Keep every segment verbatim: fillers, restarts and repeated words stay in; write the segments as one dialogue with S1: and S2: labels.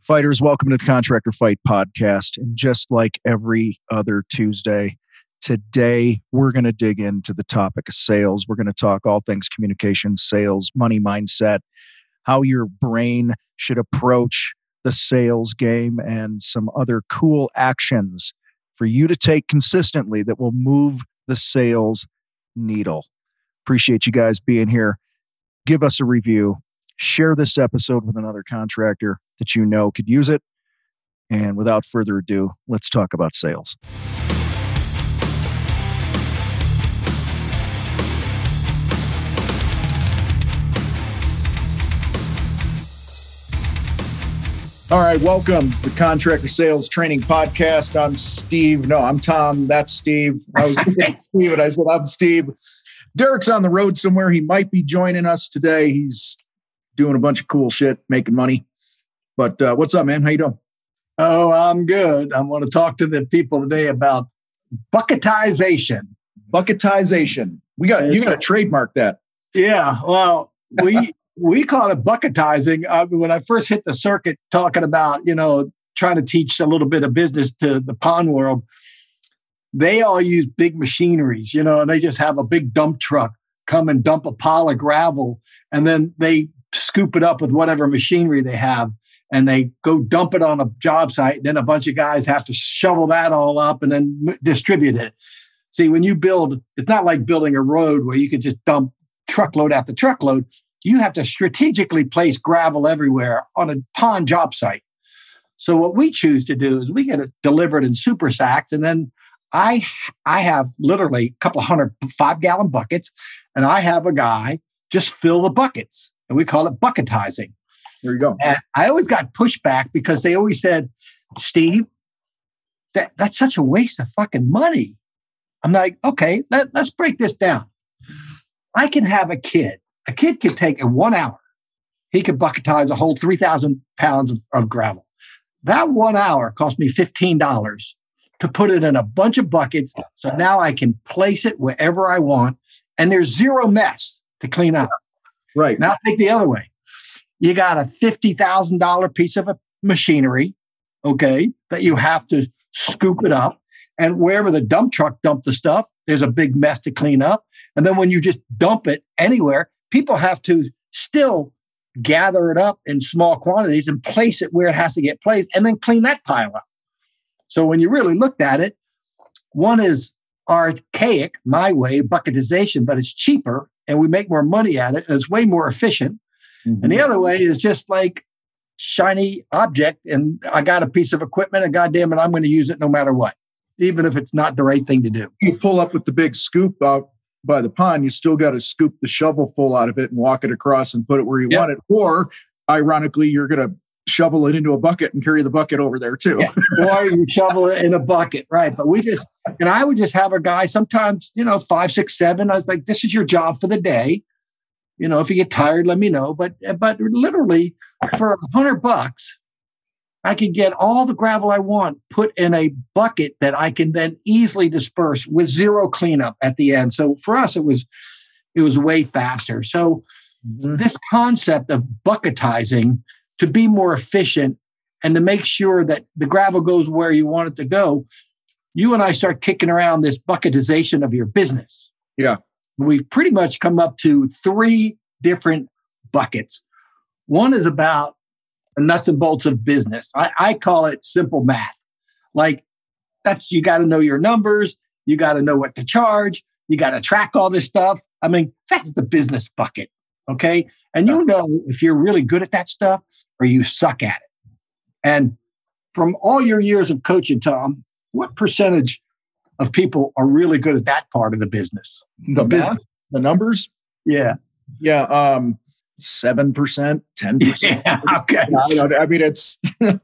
S1: Fighters, welcome to the Contractor Fight Podcast. And just like every other Tuesday, today we're going to dig into the topic of sales. We're going to talk all things communication, sales, money mindset, how your brain should approach the sales game, and some other cool actions for you to take consistently that will move the sales needle. Appreciate you guys being here. Give us a review. Share this episode with another contractor that you know could use it. And without further ado, let's talk about sales. All right, welcome to the Contractor Sales Training Podcast. I'm Steve. No, I'm Tom. That's Steve. I was looking at Steve and I said, I'm Steve. Derek's on the road somewhere. He might be joining us today. He's doing a bunch of cool shit, making money. But uh, what's up, man? How you doing?
S2: Oh, I'm good. I want to talk to the people today about bucketization.
S1: Bucketization. We got you got to trademark that.
S2: Yeah. Well, we we call it bucketizing. Uh, when I first hit the circuit, talking about you know trying to teach a little bit of business to the pond world, they all use big machineries, you know, and they just have a big dump truck come and dump a pile of gravel, and then they scoop it up with whatever machinery they have. And they go dump it on a job site. And then a bunch of guys have to shovel that all up and then m- distribute it. See, when you build, it's not like building a road where you could just dump truckload after truckload. You have to strategically place gravel everywhere on a pond job site. So what we choose to do is we get it delivered in super sacks. And then I, I have literally a couple hundred five gallon buckets. And I have a guy just fill the buckets. And we call it bucketizing.
S1: There you go.
S2: And I always got pushback because they always said, Steve, that, that's such a waste of fucking money. I'm like, okay, let, let's break this down. I can have a kid. A kid can take in one hour. He could bucketize a whole three thousand pounds of, of gravel. That one hour cost me fifteen dollars to put it in a bunch of buckets. So now I can place it wherever I want. And there's zero mess to clean up.
S1: Right.
S2: Now take the other way. You got a fifty thousand dollars piece of a machinery, okay, that you have to scoop it up. And wherever the dump truck dumped the stuff, there's a big mess to clean up. And then when you just dump it anywhere, people have to still gather it up in small quantities and place it where it has to get placed and then clean that pile up. So when you really looked at it, one is archaic, my way, bucketization, but it's cheaper and we make more money at it and it's way more efficient. Mm-hmm. And the other way is just like shiny object. And I got a piece of equipment and goddamn it, I'm going to use it no matter what, even if it's not the right thing to do.
S1: You pull up with the big scoop out by the pond, you still got to scoop the shovel full out of it and walk it across and put it where you yep. want it. Or ironically, you're going to shovel it into a bucket and carry the bucket over there too.
S2: Yeah. Or you shovel it in a bucket. Right. But we just, and I would just have a guy sometimes, you know, five, six, seven. I was like, this is your job for the day. You know, if you get tired, let me know. But but literally, for a hundred bucks, I could get all the gravel I want put in a bucket that I can then easily disperse with zero cleanup at the end. So for us, it was it was way faster. So mm-hmm. this concept of bucketizing to be more efficient and to make sure that the gravel goes where you want it to go, you and I start kicking around this bucketization of your business.
S1: Yeah.
S2: We've pretty much come up to three different buckets. One is about the nuts and bolts of business. I, I call it simple math. Like that's, you got to know your numbers. You got to know what to charge. You got to track all this stuff. I mean, that's the business bucket. Okay. And you know, if you're really good at that stuff or you suck at it. And from all your years of coaching, Tom, what percentage of people are really good at that part of the business?
S1: The business, the numbers?
S2: Yeah.
S1: Yeah. Um, seven percent, ten percent.
S2: Yeah, okay.
S1: I, I mean, it's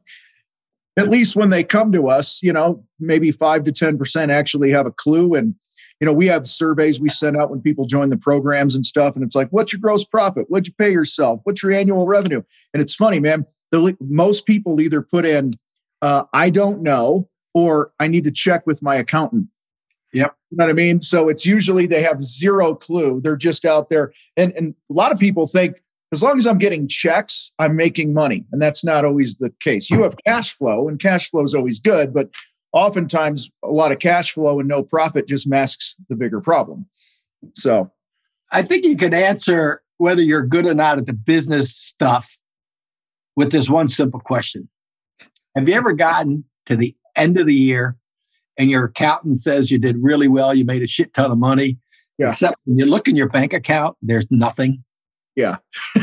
S1: at least when they come to us, you know, maybe five to ten percent actually have a clue. And, you know, we have surveys we send out when people join the programs and stuff. And it's like, what's your gross profit? What'd you pay yourself? What's your annual revenue? And it's funny, man. The, most people either put in, uh, I don't know, or I need to check with my accountant.
S2: Yep.
S1: You know what I mean? So it's usually they have zero clue. They're just out there. And, and a lot of people think as long as I'm getting checks, I'm making money. And that's not always the case. You have cash flow, and cash flow is always good, but oftentimes a lot of cash flow and no profit just masks the bigger problem. So
S2: I think you can answer whether you're good or not at the business stuff with this one simple question. Have you ever gotten to the end of the year and your accountant says you did really well, you made a shit ton of money,
S1: yeah.
S2: except when you look in your bank account, there's nothing?
S1: Yeah.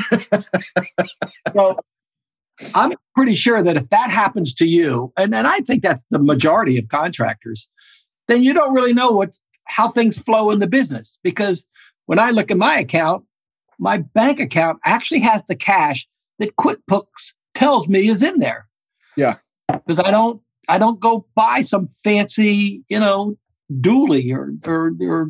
S2: So I'm pretty sure that if that happens to you, and, and I think that's the majority of contractors, then you don't really know what how things flow in the business. Because when I look at my account, my bank account actually has the cash that QuickBooks tells me is in there.
S1: Yeah.
S2: Because I don't I don't go buy some fancy, you know, dually or or, or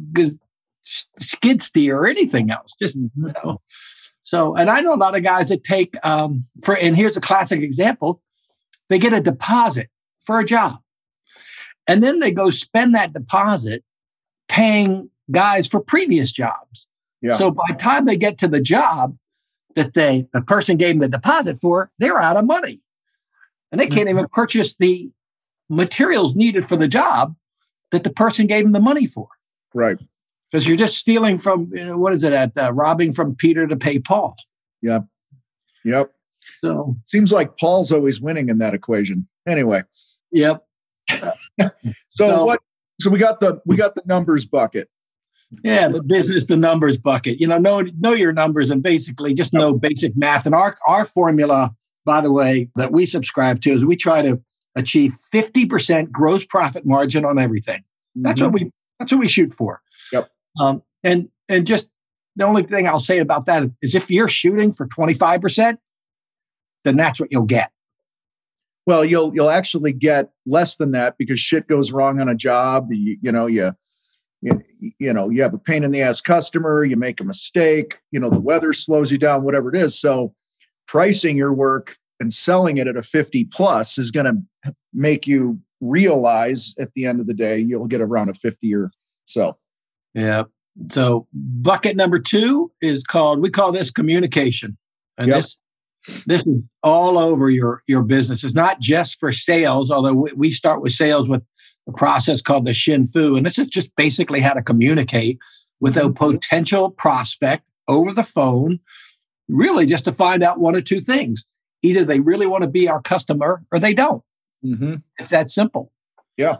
S2: skid steer or anything else. Just, you know. So, and I know a lot of guys that take um, for, and here's a classic example: they get a deposit for a job, and then they go spend that deposit paying guys for previous jobs.
S1: Yeah.
S2: So by the time they get to the job that they the person gave them the deposit for, they're out of money, and they can't even purchase the materials needed for the job that the person gave them the money for.
S1: Right.
S2: Because you're just stealing from, you know, what is it, at uh, robbing from Peter to pay Paul.
S1: Yep. Yep.
S2: So
S1: seems like Paul's always winning in that equation. Anyway.
S2: Yep.
S1: so, so what? So we got the we got the numbers bucket.
S2: Yeah, the business, the numbers bucket. You know, know know your numbers and basically just know basic math. And our our formula, by the way, that we subscribe to is we try to achieve fifty percent gross profit margin on everything. That's mm-hmm. what we that's what we shoot for.
S1: Yep.
S2: Um, and and just the only thing I'll say about that is if you're shooting for twenty-five percent, then that's what you'll get.
S1: Well, you'll you'll actually get less than that because shit goes wrong on a job. You, you know, you, you you know, you have a pain in the ass customer, you make a mistake, you know, the weather slows you down, whatever it is. So pricing your work and selling it at a fifty plus is going to make you realize at the end of the day, you'll get around a fifty or so.
S2: Yeah. So bucket number two is called, we call this communication. And yep. this this is all over your, your business. It's not just for sales, although we, we start with sales with a process called the Shin Fu. And this is just basically how to communicate with a potential prospect over the phone, really just to find out one or two things. Either they really want to be our customer or they don't.
S1: Mm-hmm.
S2: It's that simple.
S1: Yeah.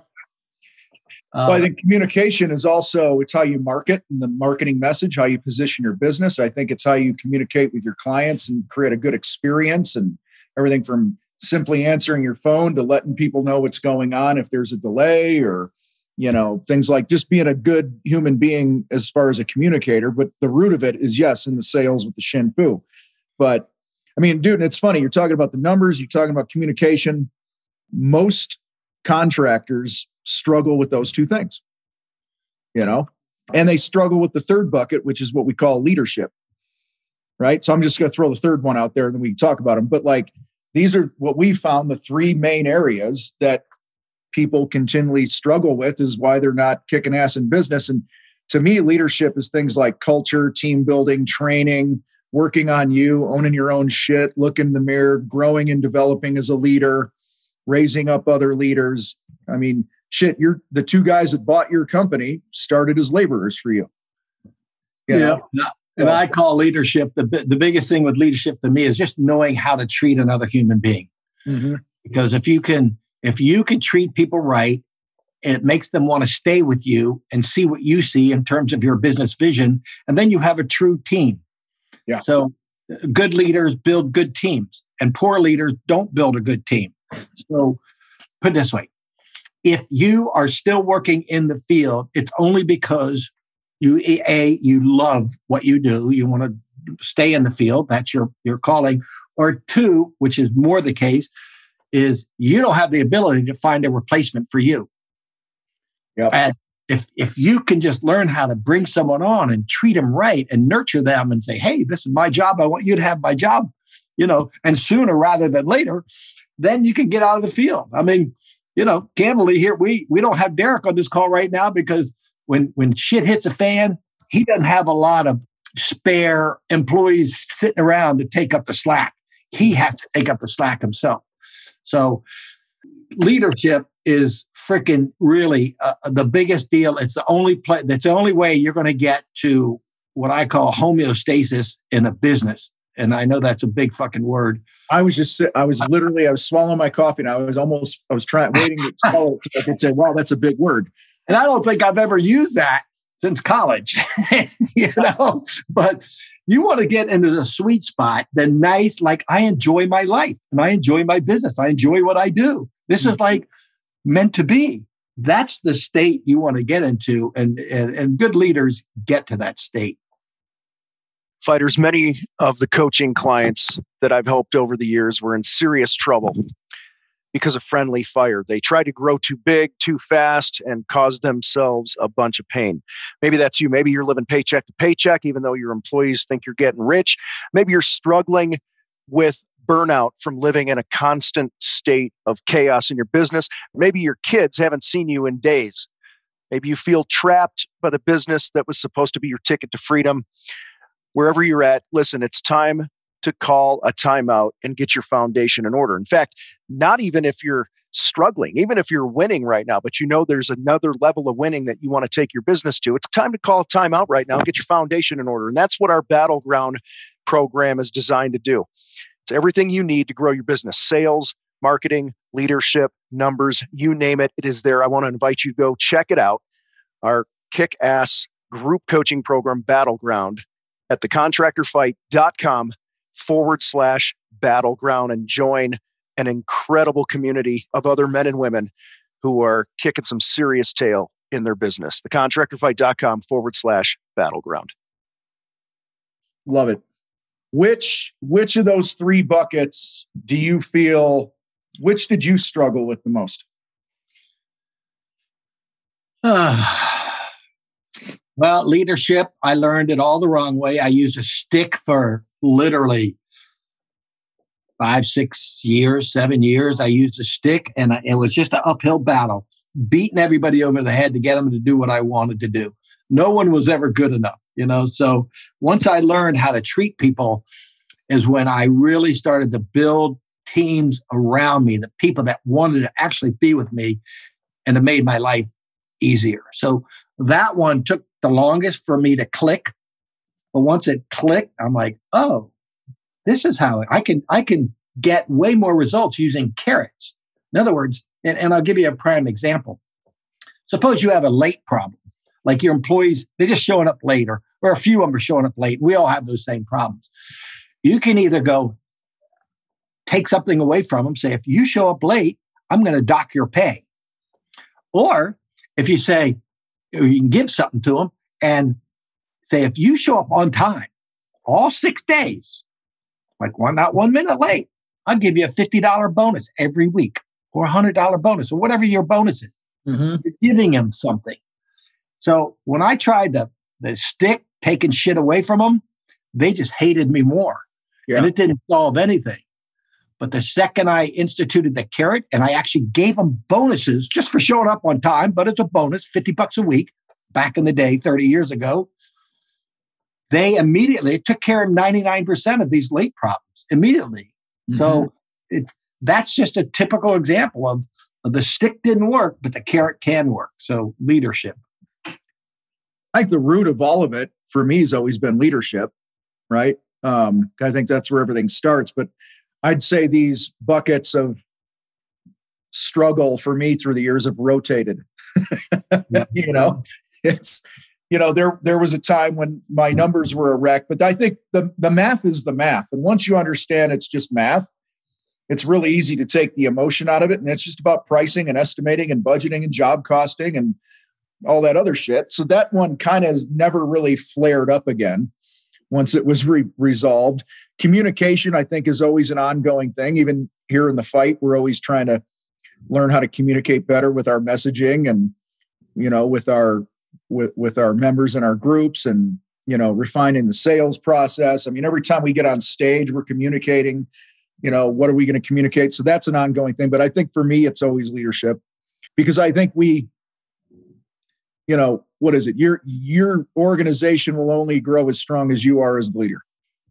S1: Uh, well, I think communication is also, it's how you market and the marketing message, how you position your business. I think it's how you communicate with your clients and create a good experience, and everything from simply answering your phone to letting people know what's going on if there's a delay, or, you know, things like just being a good human being as far as a communicator. But the root of it is, yes, in the sales with the Shin Fu. But I mean, dude, and it's funny, you're talking about the numbers, you're talking about communication. Most contractors struggle with those two things, you know, and they struggle with the third bucket, which is what we call leadership, right? So I'm just going to throw the third one out there and then we can talk about them. But like, these are what we found the three main areas that people continually struggle with, is why they're not kicking ass in business. And to me, leadership is things like culture, team building, training, working on you, owning your own shit, look in the mirror, growing and developing as a leader, raising up other leaders. I mean, shit, you're the two guys that bought your company started as laborers for you.
S2: you yeah. Know? And I call leadership, the, the biggest thing with leadership to me is just knowing how to treat another human being. Mm-hmm. Because if you can, if you can treat people right, it makes them want to stay with you and see what you see in terms of your business vision. And then you have a true team.
S1: Yeah.
S2: So good leaders build good teams, and poor leaders don't build a good team. So put it this way. If you are still working in the field, it's only because you, A, you love what you do. You want to stay in the field. That's your, your calling. Or two, which is more the case, is you don't have the ability to find a replacement for you.
S1: Yep.
S2: And if, if you can just learn how to bring someone on and treat them right and nurture them and say, hey, this is my job. I want you to have my job, you know, and sooner rather than later, then you can get out of the field. I mean, you know, candidly here, we we don't have Derek on this call right now because when when shit hits a fan, he doesn't have a lot of spare employees sitting around to take up the slack. He has to take up the slack himself. So leadership is freaking really uh, the biggest deal. It's the only play. That's the only way you're going to get to what I call homeostasis in a business. And I know that's a big fucking word.
S1: I was just, I was literally, I was swallowing my coffee, and I was almost, I was trying, waiting to swallow it so I could say, wow, that's a big word.
S2: And I don't think I've ever used that since college, you know, but you want to get into the sweet spot, the nice, like I enjoy my life and I enjoy my business. I enjoy what I do. This is like meant to be. That's the state you want to get into. And, and, and good leaders get to that state.
S1: Fighters, many of the coaching clients that I've helped over the years were in serious trouble because of friendly fire. They tried to grow too big, too fast, and caused themselves a bunch of pain. Maybe that's you. Maybe you're living paycheck to paycheck, even though your employees think you're getting rich. Maybe you're struggling with burnout from living in a constant state of chaos in your business. Maybe your kids haven't seen you in days. Maybe you feel trapped by the business that was supposed to be your ticket to freedom. Wherever you're at, listen, it's time to call a timeout and get your foundation in order. In fact, not even if you're struggling, even if you're winning right now, but you know there's another level of winning that you want to take your business to, it's time to call a timeout right now and get your foundation in order. And that's what our Battleground program is designed to do. It's everything you need to grow your business: sales, marketing, leadership, numbers, you name it, it is there. I want to invite you to go check it out. Our kick-ass group coaching program, Battleground, at thecontractorfight.com forward slash battleground, and join an incredible community of other men and women who are kicking some serious tail in their business. Thecontractorfight.com forward slash battleground. Love it. Which, which of those three buckets do you feel, which did you struggle with the most?
S2: Well, leadership, I learned it all the wrong way. I used a stick for literally five, six years, seven years. I used a stick, and it was just an uphill battle, beating everybody over the head to get them to do what I wanted to do. No one was ever good enough, you know? So once I learned how to treat people is when I really started to build teams around me, the people that wanted to actually be with me, and it made my life easier. So that one took the longest for me to click. But once it clicked, I'm like, oh, this is how I can I can get way more results using carrots. In other words, and, and I'll give you a prime example. Suppose you have a late problem, like your employees, they're just showing up late, or, or a few of them are showing up late. We all have those same problems. You can either go take something away from them, say, if you show up late, I'm going to dock your pay. Or if you say, or you can give something to them and say, if you show up on time, all six days, like one, not one minute late, I'll give you a fifty dollars bonus every week, or a one hundred dollars bonus, or whatever your bonus is. Mm-hmm. You're giving them something. So when I tried the, the stick, taking shit away from them, they just hated me more. Yeah. And it didn't solve anything. But the second I instituted the carrot, and I actually gave them bonuses just for showing up on time, but it's a bonus, fifty bucks a week, back in the day, thirty years ago, they immediately took care of ninety-nine percent of these late problems immediately. Mm-hmm. So it, that's just a typical example of, of the stick didn't work, but the carrot can work. So leadership.
S1: I think the root of all of it for me has always been leadership, right? Um, I think that's where everything starts. But I'd say these buckets of struggle for me through the years have rotated. Yeah. You know, it's, you know, there, there was a time when my numbers were a wreck, but I think the, the math is the math. And once you understand it's just math, it's really easy to take the emotion out of it. And it's just about pricing and estimating and budgeting and job costing and all that other shit. So that one kind of has never really flared up again once it was re- resolved. Communication, I think, is always an ongoing thing. Even here in the fight, we're always trying to learn how to communicate better with our messaging and, you know, with our with, with our members in our groups, and, you know, refining the sales process. I mean, every time we get on stage, we're communicating, you know, what are we going to communicate? So that's an ongoing thing. But I think for me, it's always leadership, because I think we, you know, what is it? Your, your organization will only grow as strong as you are as the leader.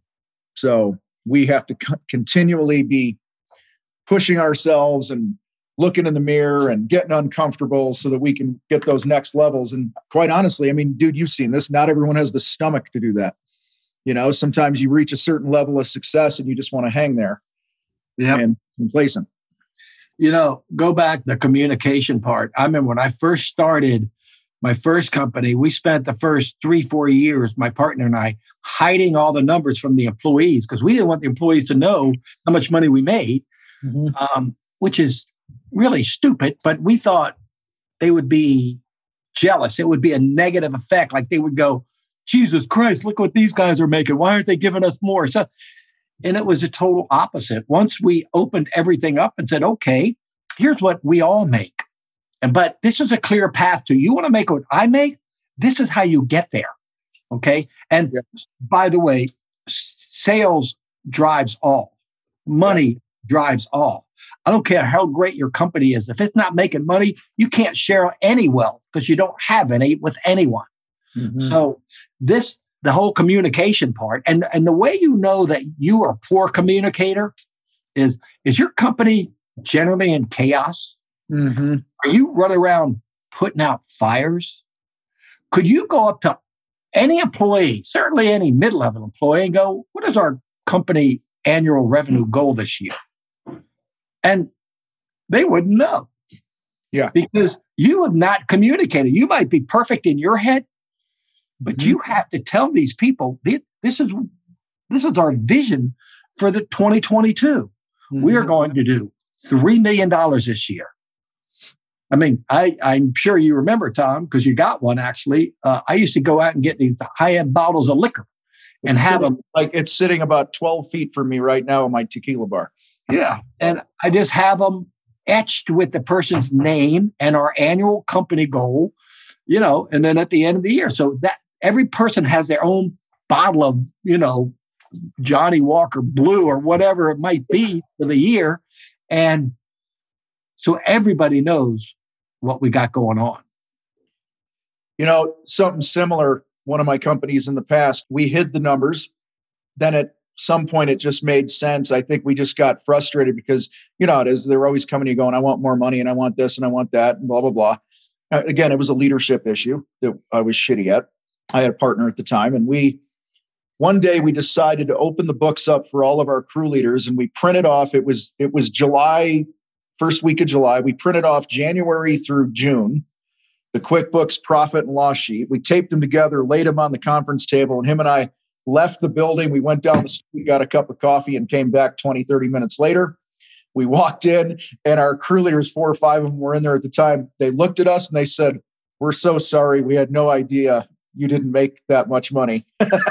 S1: So we have to co- continually be pushing ourselves and looking in the mirror and getting uncomfortable so that we can get those next levels. And quite honestly, I mean, dude, you've seen this. Not everyone has the stomach to do that. You know, sometimes you reach a certain level of success and you just want to hang there
S2: Yep.
S1: and complacent.
S2: You know, go back the communication part. I remember when I first started my first company, we spent the first three, four years, my partner and I, hiding all the numbers from the employees because we didn't want the employees to know how much money we made, mm-hmm. um, which is really stupid. But we thought they would be jealous. It would be a negative effect. Like they would go, Jesus Christ, look what these guys are making. Why aren't they giving us more? So, and it was a total opposite. Once we opened everything up and said, okay, here's what we all make. And but this is a clear path to you want to make what I make. This is how you get there. Okay. And yeah. by the way, sales drives all. Money yeah. drives all. I don't care how great your company is. If it's not making money, you can't share any wealth because you don't have any with anyone. Mm-hmm. So this, the whole communication part, and, and the way you know that you are a poor communicator is, is your company generally in chaos? Mm-hmm. Are you running around putting out fires? Could you go up to any employee, certainly any mid-level employee, and go, what is our company annual revenue goal this year? And they wouldn't know.
S1: Yeah.
S2: Because you have not communicated. You might be perfect in your head, but mm-hmm. you have to tell these people, this is, this is our vision for the twenty twenty-two. Mm-hmm. We are going to do three million dollars this year. I mean, I, I'm sure you remember, Tom, because you got one actually. Uh, I used to go out and get these high-end bottles of liquor and
S1: it's
S2: have
S1: sitting,
S2: them.
S1: Like it's sitting about twelve feet from me right now in my tequila bar.
S2: Yeah. And I just have them etched with the person's name and our annual company goal, you know, and then at the end of the year. So that every person has their own bottle of, you know, Johnny Walker Blue or whatever it might be for the year. And so everybody knows what we got going on.
S1: You know, something similar, one of my companies in the past, we hid the numbers. Then at some point, it just made sense. I think we just got frustrated because, you know, it is, they're always coming to you going, I want more money and I want this and I want that and blah, blah, blah. Uh, again, it was a leadership issue that I was shitty at. I had a partner at the time and we, one day we decided to open the books up for all of our crew leaders and we printed off, it was, it was July, first week of July. We printed off January through June, the QuickBooks profit and loss sheet. We taped them together, laid them on the conference table, and him and I left the building. We went down the street, got a cup of coffee, and came back twenty, thirty minutes later. We walked in, and our crew leaders, four or five of them were in there at the time. They looked at us and they said, we're so sorry. We had no idea you didn't make that much money.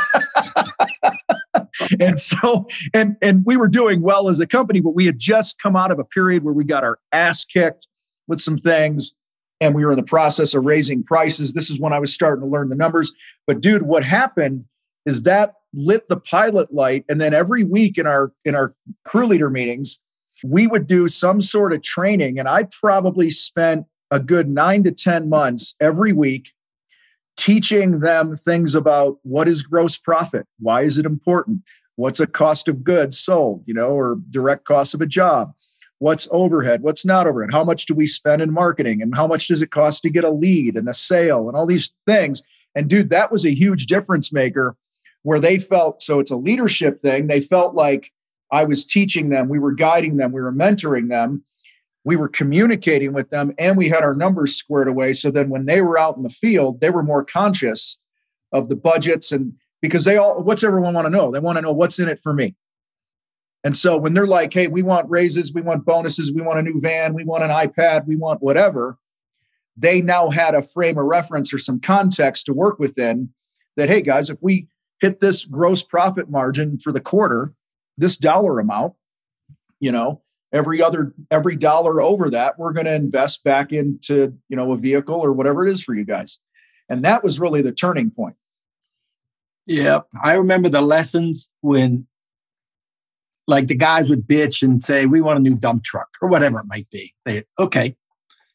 S1: And so, and and we were doing well as a company, but we had just come out of a period where we got our ass kicked with some things, and we were in the process of raising prices. This is when I was starting to learn the numbers. But dude, what happened is that lit the pilot light, and then every week in our in our crew leader meetings, we would do some sort of training, and I probably spent a good nine to ten months every week teaching them things about what is gross profit, why is it important, what's a cost of goods sold, you know, or direct cost of a job, what's overhead, what's not overhead, how much do we spend in marketing, and how much does it cost to get a lead and a sale and all these things. And dude, that was a huge difference maker where they felt, so it's a leadership thing. They felt like I was teaching them, we were guiding them, we were mentoring them, we were communicating with them, and we had our numbers squared away. So then when they were out in the field, they were more conscious of the budgets, and because they all, what's everyone want to know? They want to know what's in it for me. And so when they're like, hey, we want raises, we want bonuses, we want a new van, we want an iPad, we want whatever, they now had a frame of reference or some context to work within that, hey guys, if we hit this gross profit margin for the quarter, this dollar amount, you know, every other, every dollar over that, we're going to invest back into, you know, a vehicle or whatever it is for you guys. And that was really the turning point.
S2: Yeah. I remember the lessons when like the guys would bitch and say, we want a new dump truck or whatever it might be. They, okay.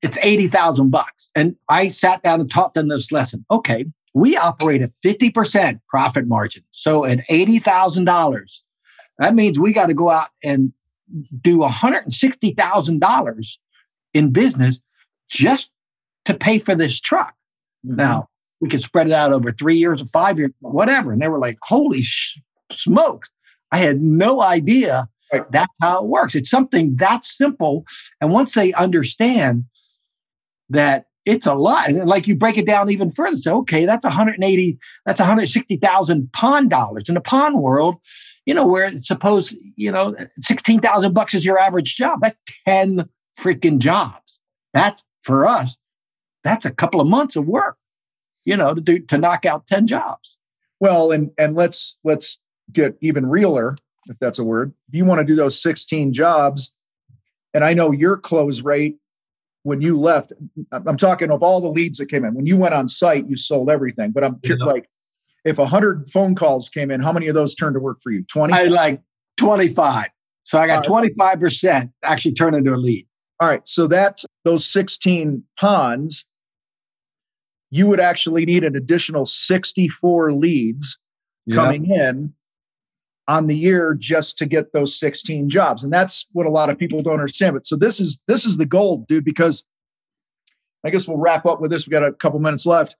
S2: it's eighty thousand bucks. And I sat down and taught them this lesson. Okay, we operate at fifty percent profit margin. So at eighty thousand dollars, that means we got to go out and do one hundred sixty thousand dollars in business just to pay for this truck. Mm-hmm. Now, we could spread it out over three years or five years, whatever. And they were like, holy sh- smokes. I had no idea right. That's how it works. It's something that simple. And once they understand that it's a lot, and like you break it down even further, so okay, that's one hundred eighty, that's one hundred sixty thousand pond dollars. In the pond world, you know, where suppose, you know, sixteen thousand bucks is your average job. That's ten freaking jobs. That's for us, that's a couple of months of work, you know, to do, to knock out ten jobs.
S1: Well, and, and let's, let's get even realer, if that's a word. If you want to do those sixteen jobs, and I know your close rate when you left, I'm talking of all the leads that came in. When you went on site, you sold everything. But I'm yeah. like, if one hundred phone calls came in, how many of those turned to work for you? twenty?
S2: I like twenty-five. So I got right. twenty-five percent actually turned into a lead.
S1: All right. So that's those sixteen ponds. You would actually need an additional sixty-four leads yep. coming in on the year just to get those sixteen jobs. And that's what a lot of people don't understand. But so this is, this is the goal, dude, because I guess we'll wrap up with this. We got a couple minutes left.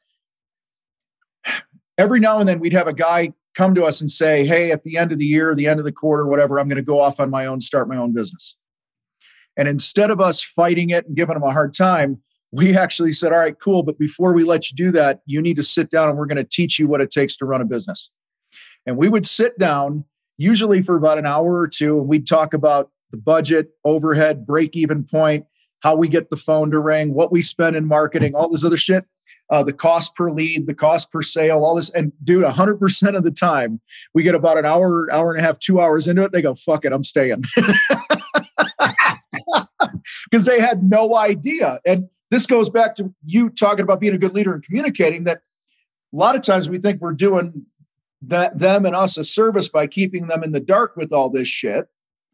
S1: Every now and then we'd have a guy come to us and say, hey, at the end of the year, the end of the quarter, whatever, I'm going to go off on my own, start my own business. And instead of us fighting it and giving them a hard time, we actually said, all right, cool. But before we let you do that, you need to sit down and we're going to teach you what it takes to run a business. And we would sit down usually for about an hour or two, and we'd talk about the budget, overhead, break-even point, how we get the phone to ring, what we spend in marketing, all this other shit, uh, the cost per lead, the cost per sale, all this. And dude, one hundred percent of the time, we get about an hour, hour and a half, two hours into it, they go, fuck it, I'm staying. Because they had no idea. And this goes back to you talking about being a good leader and communicating, that a lot of times we think we're doing that them and us a service by keeping them in the dark with all this shit,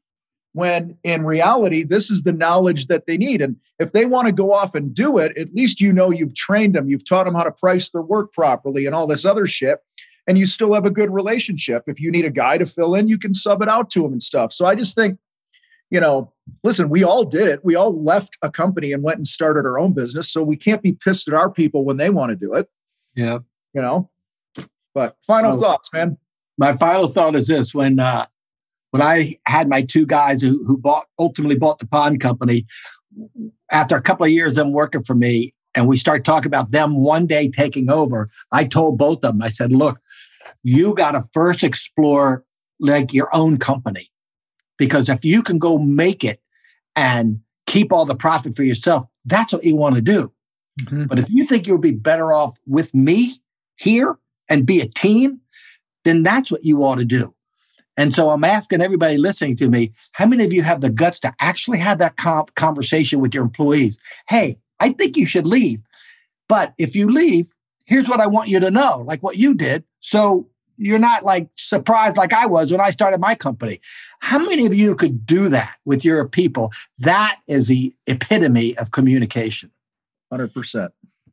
S1: when in reality, this is the knowledge that they need. And if they want to go off and do it, at least you know you've trained them, you've taught them how to price their work properly and all this other shit, and you still have a good relationship. If you need a guy to fill in, you can sub it out to them and stuff. So I just think, you know, listen, we all did it. We all left a company and went and started our own business. So we can't be pissed at our people when they want to do it.
S2: Yeah.
S1: You know, but final well, thoughts, man.
S2: My final thought is this: when, uh, when I had my two guys who, who bought, ultimately bought the pond company, after a couple of years of them working for me, and we started talking about them one day taking over, I told both of them, I said, look, you got to first explore like your own company. Because if you can go make it and keep all the profit for yourself, that's what you want to do. Mm-hmm. But if you think you'll be better off with me here and be a team, then that's what you ought to do. And so I'm asking everybody listening to me, how many of you have the guts to actually have that comp- conversation with your employees? Hey, I think you should leave. But if you leave, here's what I want you to know, like what you did. So you're not like surprised like I was when I started my company. How many of you could do that with your people? That is the epitome of communication.
S1: one hundred percent.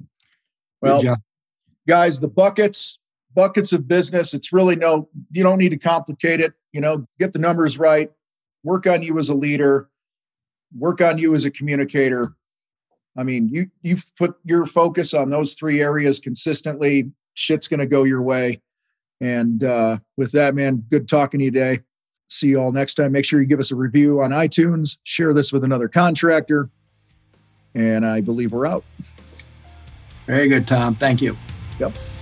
S1: Well, guys, the buckets, buckets of business, it's really no, you don't need to complicate it. You know, get the numbers right, work on you as a leader, work on you as a communicator. I mean, you, you've put your focus on those three areas consistently, shit's going to go your way. And uh, with that, man, good talking to you today. See you all next time. Make sure you give us a review on iTunes, share this with another contractor. And I believe we're out.
S2: Very good, Tom. Thank you.
S1: Yep.